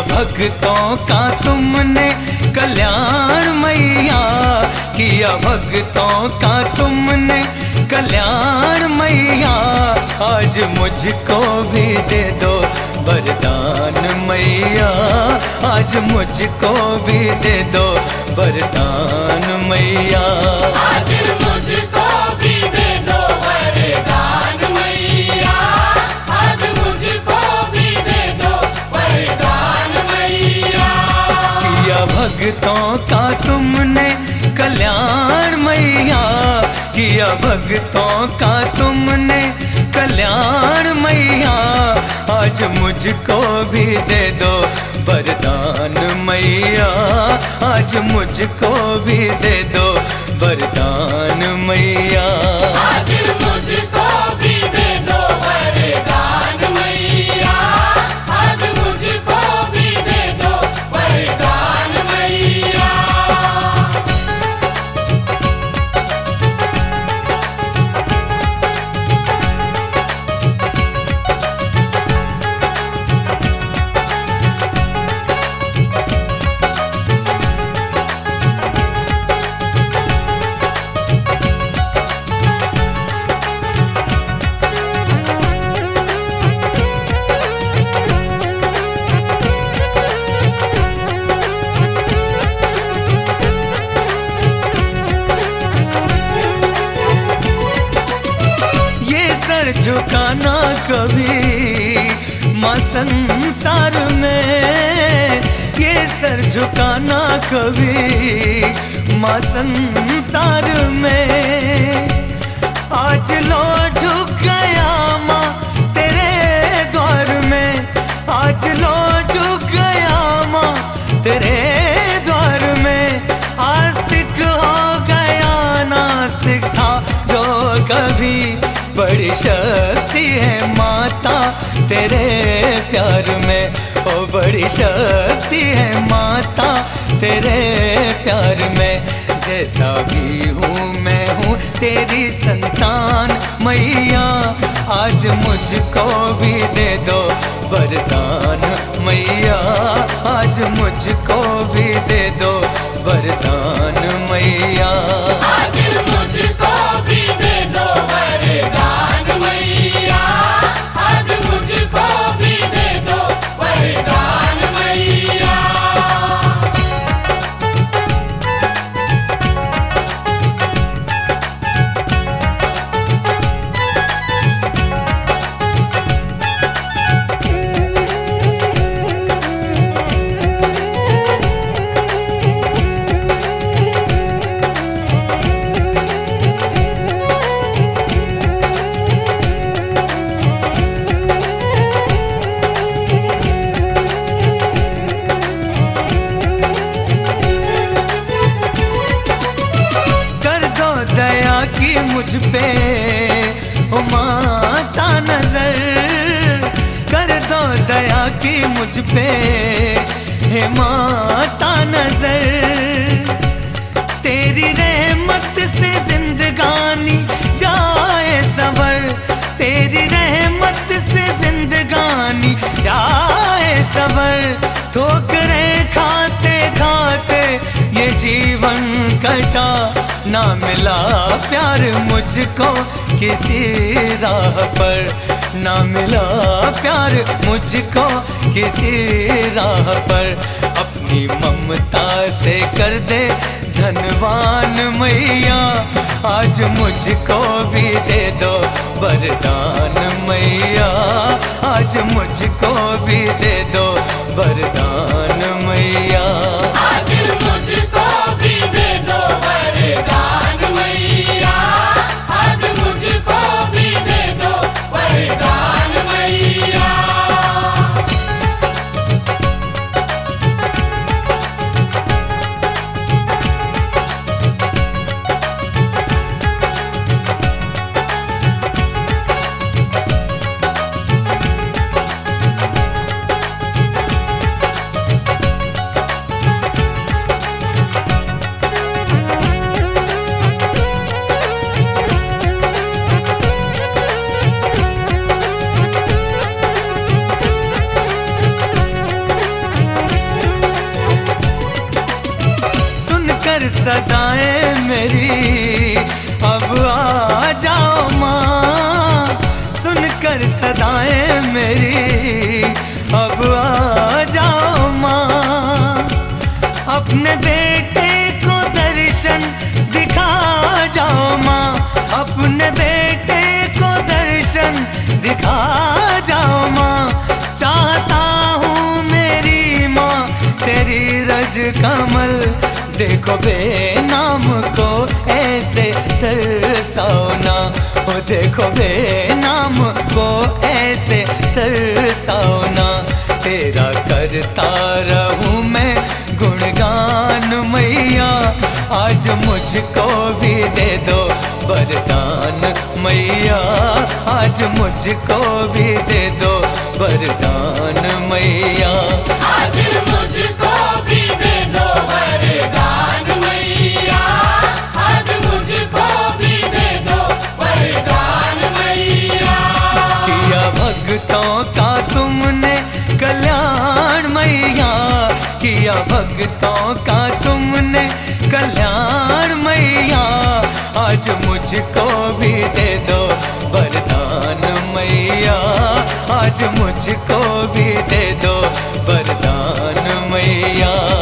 भक्तों का तुमने कल्याण मैया, किया भक्तों का तुमने कल्याण मैया। आज मुझको भी दे दो वरदान मैया, आज मुझको भी दे दो वरदान मैया। आज मुझको भी दे दो वरदान मैया, आज मुझको भी दे दो वरदान मैया। किया भक्तों का तुमने कल्याण मैया, किया भक्तों का तुमने कल्याण मैया। आज मुझको भी दे दो वरदान मैया, आज मुझको भी दे दो वरदान मैया। आज मुझको भी दे दो वरदान मैया, आज मुझको भी दे दो वरदान मैया। झुकाना कभी माँ संसार में, ये सर झुकाना कभी माँ संसार में। आज लो झुक गया माँ तेरे द्वार में, आज लो झुक गया माँ तेरे द्वार में। आस्तिक हो गया नास्तिक था जो कभी, बड़ी शक्ति है माता तेरे प्यार में, ओ बड़ी शक्ति है माता तेरे प्यार में। जैसा भी हूँ मैं हूँ तेरी संतान मैया, आज मुझको भी दे दो वरदान मैया, आज मुझको भी दे दो वरदान मैया। आज मुझको भी दे दो वरदान मैया, आज मुझको भी दे दो वरदान मैया। मुझ पे ओ माता नजर कर दो दया की मुझ पे, हे माता नजर। तेरी रहमत से जिंदगानी जाए सवर, तेरी रहमत से जिंदगानी जाए सवर। ठोकरें खाते खाते ये जीवन कटा, ना मिला प्यार मुझको किसी राह पर, ना मिला प्यार मुझको किसी राह पर। अपनी ममता से कर दे धनवान मैया, आज मुझको भी दे दो वरदान मैया, आज मुझको भी दे दो वरदान मैया। आज मुझको भी दे दो वरदान मैया, आज मुझको भी दे दो वरदान मैया। सुनकर सदाएं मेरी अब आ जाओ माँ। अपने बेटे को दर्शन दिखा जाओ माँ, अपने बेटे को दर्शन दिखा जाओ माँ। चाहता हूँ मेरी माँ तेरी रज कमल, देखो बेनाम को ऐसे तरसाओ ना, ओ देखो बेनाम को ऐसे तरसाओ ना। तेरा करता रहूं मैं गुणगान मैया, आज मुझको भी दे दो वरदान मैया, आज मुझको भी दे दो वरदान मैया। आज मुझको भी दे दो वरदान मैया, आज मुझको भी दे दो वरदान मैया। किया भक्तों का तुमने कल्याण मैया, किया भक्तों का तुमने कल्याण मैया, आज मुझको भी दे दो वरदान मैया, आज मुझको भी दे दो वरदान मैया।